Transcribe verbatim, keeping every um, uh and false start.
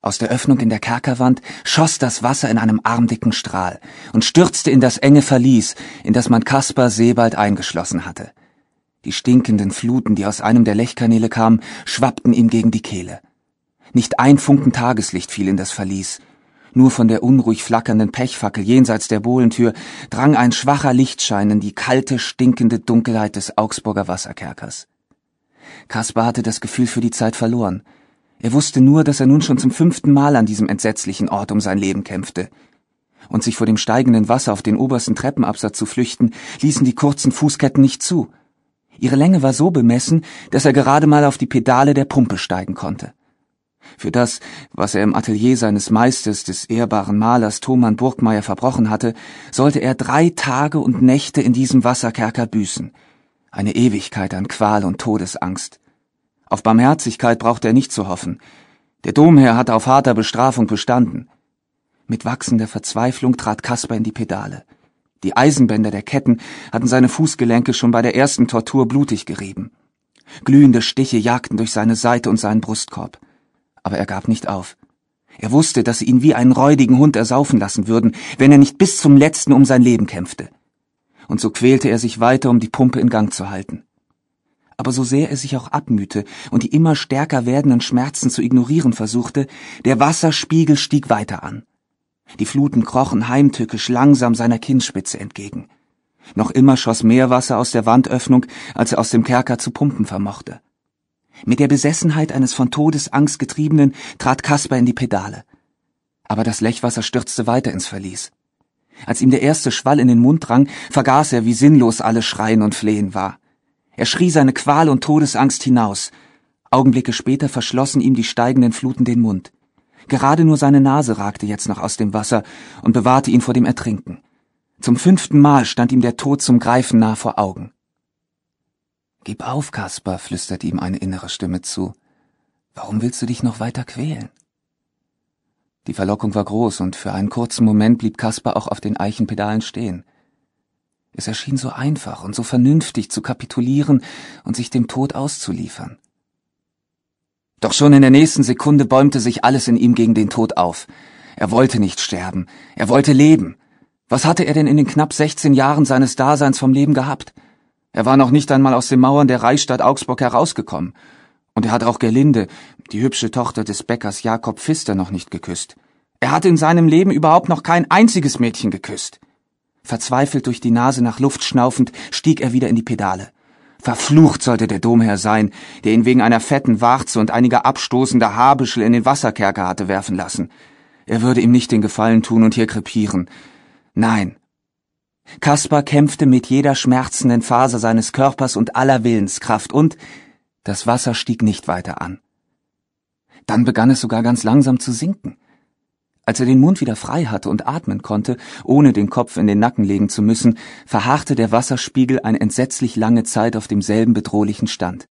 Aus der Öffnung in der Kerkerwand schoss das Wasser in einem armdicken Strahl und stürzte in das enge Verlies, in das man Kaspar Sebald eingeschlossen hatte. Die stinkenden Fluten, die aus einem der Lechkanäle kamen, schwappten ihm gegen die Kehle. Nicht ein Funken Tageslicht fiel in das Verlies. Nur von der unruhig flackernden Pechfackel jenseits der Bohlentür drang ein schwacher Lichtschein in die kalte, stinkende Dunkelheit des Augsburger Wasserkerkers. Kaspar hatte das Gefühl für die Zeit verloren. Er wusste nur, dass er nun schon zum fünften Mal an diesem entsetzlichen Ort um sein Leben kämpfte. Und sich vor dem steigenden Wasser auf den obersten Treppenabsatz zu flüchten, ließen die kurzen Fußketten nicht zu. Ihre Länge war so bemessen, dass er gerade mal auf die Pedale der Pumpe steigen konnte. Für das, was er im Atelier seines Meisters, des ehrbaren Malers Thomann Burgmeier, verbrochen hatte, sollte er drei Tage und Nächte in diesem Wasserkerker büßen. Eine Ewigkeit an Qual und Todesangst. Auf Barmherzigkeit brauchte er nicht zu hoffen. Der Domherr hatte auf harter Bestrafung bestanden. Mit wachsender Verzweiflung trat Kaspar in die Pedale. Die Eisenbänder der Ketten hatten seine Fußgelenke schon bei der ersten Tortur blutig gerieben. Glühende Stiche jagten durch seine Seite und seinen Brustkorb. Aber er gab nicht auf. Er wusste, dass sie ihn wie einen räudigen Hund ersaufen lassen würden, wenn er nicht bis zum Letzten um sein Leben kämpfte. Und so quälte er sich weiter, um die Pumpe in Gang zu halten. Aber so sehr er sich auch abmühte und die immer stärker werdenden Schmerzen zu ignorieren versuchte, der Wasserspiegel stieg weiter an. Die Fluten krochen heimtückisch langsam seiner Kinnspitze entgegen. Noch immer schoss mehr Wasser aus der Wandöffnung, als er aus dem Kerker zu pumpen vermochte. Mit der Besessenheit eines von Todesangst getriebenen trat Kaspar in die Pedale. Aber das Lechwasser stürzte weiter ins Verlies. Als ihm der erste Schwall in den Mund drang, vergaß er, wie sinnlos alles Schreien und Flehen war. Er schrie seine Qual und Todesangst hinaus. Augenblicke später verschlossen ihm die steigenden Fluten den Mund. Gerade nur seine Nase ragte jetzt noch aus dem Wasser und bewahrte ihn vor dem Ertrinken. Zum fünften Mal stand ihm der Tod zum Greifen nah vor Augen. »Gib auf, Kaspar«, flüsterte ihm eine innere Stimme zu. »Warum willst du dich noch weiter quälen?« Die Verlockung war groß, und für einen kurzen Moment blieb Kaspar auch auf den Eichenpedalen stehen. Es erschien so einfach und so vernünftig zu kapitulieren und sich dem Tod auszuliefern. Doch schon in der nächsten Sekunde bäumte sich alles in ihm gegen den Tod auf. Er wollte nicht sterben, er wollte leben. Was hatte er denn in den knapp sechzehn Jahren seines Daseins vom Leben gehabt? Er war noch nicht einmal aus den Mauern der Reichsstadt Augsburg herausgekommen. Und er hat auch Gerlinde, die hübsche Tochter des Bäckers Jakob Pfister, noch nicht geküsst. Er hatte in seinem Leben überhaupt noch kein einziges Mädchen geküsst. Verzweifelt durch die Nase nach Luft schnaufend, stieg er wieder in die Pedale. Verflucht sollte der Domherr sein, der ihn wegen einer fetten Warze und einiger abstoßender Haarbüschel in den Wasserkerker hatte werfen lassen. Er würde ihm nicht den Gefallen tun und hier krepieren. Nein. Kaspar kämpfte mit jeder schmerzenden Faser seines Körpers und aller Willenskraft, und das Wasser stieg nicht weiter an. Dann begann es sogar ganz langsam zu sinken. Als er den Mund wieder frei hatte und atmen konnte, ohne den Kopf in den Nacken legen zu müssen, verharrte der Wasserspiegel eine entsetzlich lange Zeit auf demselben bedrohlichen Stand.